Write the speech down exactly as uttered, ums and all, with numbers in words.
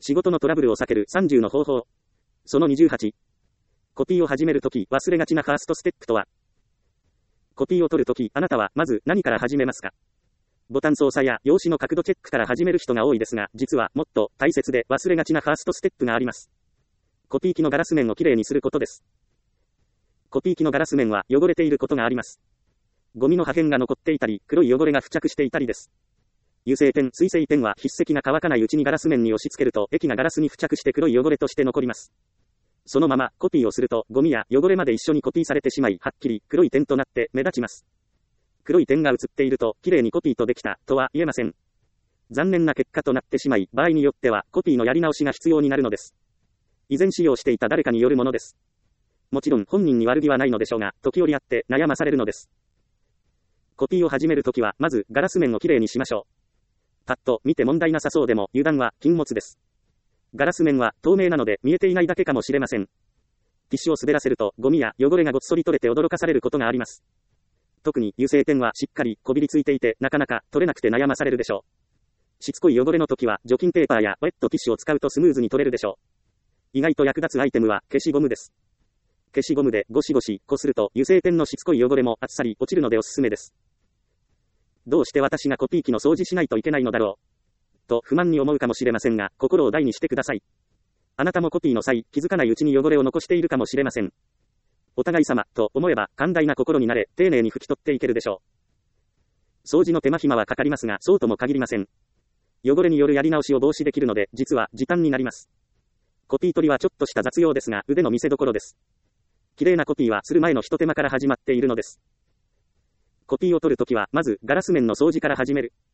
仕事のトラブルを避けるさんじゅうの方法。そのにじゅうはち。コピーを始めるとき忘れがちなファーストステップとは。コピーを取るとき、あなたはまず何から始めますか？ボタン操作や用紙の角度チェックから始める人が多いですが、実はもっと大切で忘れがちなファーストステップがあります。コピー機のガラス面をきれいにすることです。コピー機のガラス面は汚れていることがあります。ゴミの破片が残っていたり、黒い汚れが付着していたりです。油性ペン、水性ペンは筆跡が乾かないうちにガラス面に押し付けると液がガラスに付着して黒い汚れとして残ります。そのままコピーをするとゴミや汚れまで一緒にコピーされてしまい、はっきり黒い点となって目立ちます。黒い点が映っていると綺麗にコピーとできたとは言えません。残念な結果となってしまい、場合によってはコピーのやり直しが必要になるのです。以前使用していた誰かによるものです。もちろん本人に悪気はないのでしょうが、時折あって悩まされるのです。コピーを始めるときはまずガラス面をきれいにしましょう。パッと見て問題なさそうでも油断は禁物です。ガラス面は透明なので見えていないだけかもしれません。ティッシュを滑らせるとゴミや汚れがごっそり取れて驚かされることがあります。特に油性ペンはしっかりこびりついていてなかなか取れなくて悩まされるでしょう。しつこい汚れの時は除菌ペーパーやウェットティッシュを使うとスムーズに取れるでしょう。意外と役立つアイテムは消しゴムです。消しゴムでゴシゴシこすると油性ペンのしつこい汚れもあっさり落ちるのでおすすめです。どうして私がコピー機の掃除しないといけないのだろうと不満に思うかもしれませんが、心を大にしてください。あなたもコピーの際、気づかないうちに汚れを残しているかもしれません。お互い様と思えば寛大な心になれ、丁寧に拭き取っていけるでしょう。掃除の手間暇はかかりますが、そうとも限りません。汚れによるやり直しを防止できるので、実は時短になります。コピー取りはちょっとした雑用ですが、腕の見せ所です。綺麗なコピーはする前の一手間から始まっているのです。コピーを取るときは、まずガラス面の掃除から始める。